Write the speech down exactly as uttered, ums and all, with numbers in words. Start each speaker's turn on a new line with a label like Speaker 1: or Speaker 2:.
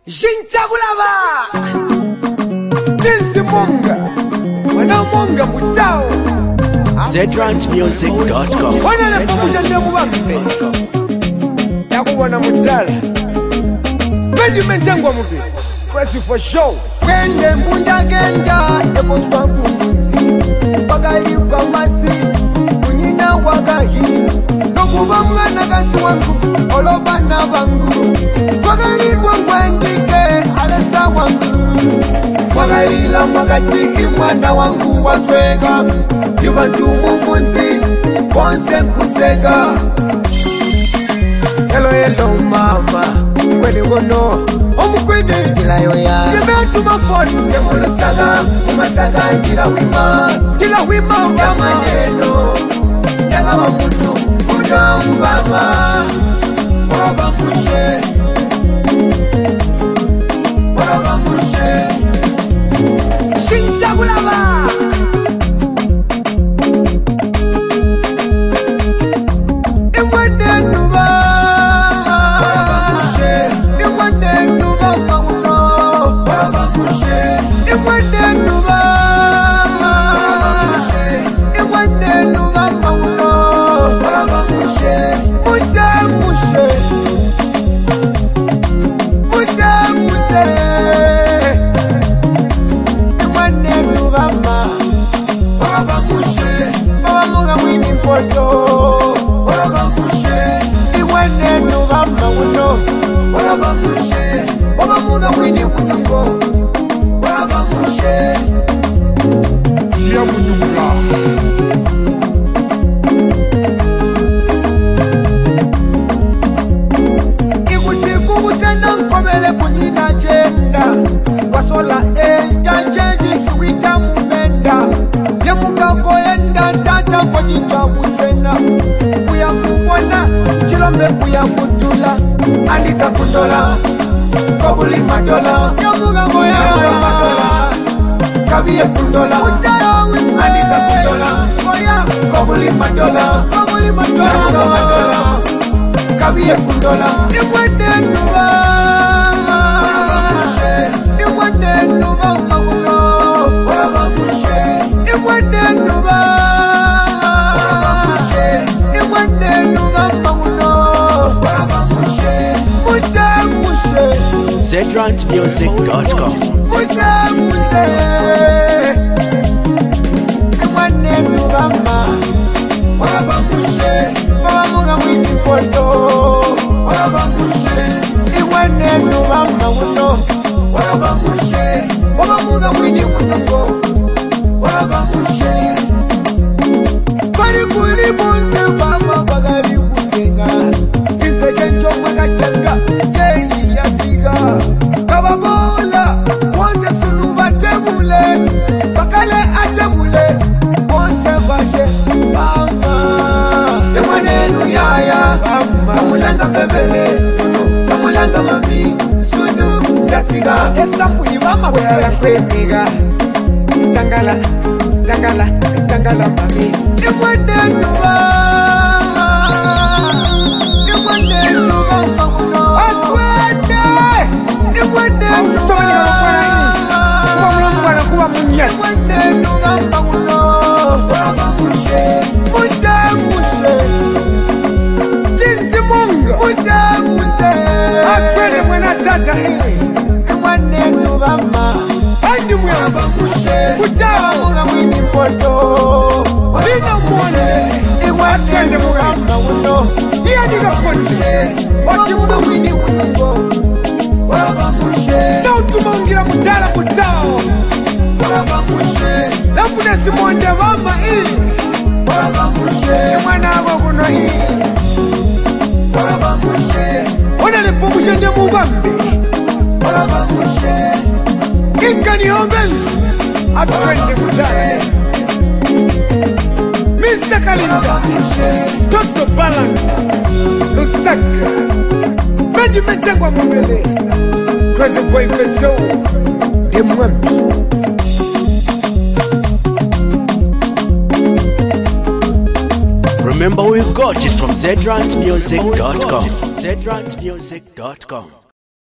Speaker 1: Jinchakulaba Jinsi Monga Wana Monga Mutao
Speaker 2: Zetrans Music dot com.
Speaker 1: Wana na pamusha ndemu wambe Yaku wana mutala Benjamin Changwa Mubi Press for show Kende mbunda genda Ebo swangu mwizi Wagali kwa masi Unina wagahi Nokuba mwana kasi wangu Oloba na wangu Wagali mwangwendike Alesa wangu Wagali la mwagati Imwana wangu waswega Yubantu mumuzi Ponse kusega Hello hello mama Kweli wono Omukwede Tila yoya Yebetu mafoni Yemolo saga Umasaga Tila wima Tila wima Yamaneno Yaga wamutu Uda mbama Waba mushe Waba mushe Shinchagulaba Anisa kundola, kobuli madola, yamuga moya madola, kabiye kundola, Anisa kundola, moya kobuli madola, kobuli madola, yamuga madola, kabiye kundola, imwende nuba, imwende nuba magulo, imwende nuba, imwende nuba magulo.
Speaker 2: Zetrans Music dot com.
Speaker 1: Musa Musa Mwane nubama Waba mushe Waba muga mwini poto Waba mushe Iwane nubama uno Waba mushe Waba muga mwini unongo Waba mushe Kwali kuli munse Wama bagari kusenga Kiseke nchomwa kachanga Jehi ya siga Kababola Wanze sunu batebule Bakale atebule Wanze baje Bama Yemwanenu yaya Bama Kamulanga bebele Sunu Kamulanga mami Sunu Yasiga Esampu yibama Wera kwemiga Tangala Tangala Tangala mami Yemwanenu bama Yemwanenu bama uno Atwende Yemwanenu Yemwanenu bama uno Waba mushe Musa mushe Jinsi Munga Musa mushe Atwende mwena tata Yemwanenu bama Andi mwena Waba mushe Kutawa munga mwini poto Lina mwone Yemwanenu bama uno Yadiga konde Wati munga mwini unongo Waba mushe Sautu mungira mutala mutao Waba mushe Lafune simonde mama hii Waba mushe Mwana wako kuno hii Waba mushe Ona lipo mushe nde mubambi Waba mushe Kika ni homenzi Atwende mutala Mister Kalinda Toto Balance Lusaka Benjamin Changwa Mwele Crazy Boy for show Demwembi
Speaker 2: Remember, we've got it from Zetrans Music dot com. Zetrans Music dot com.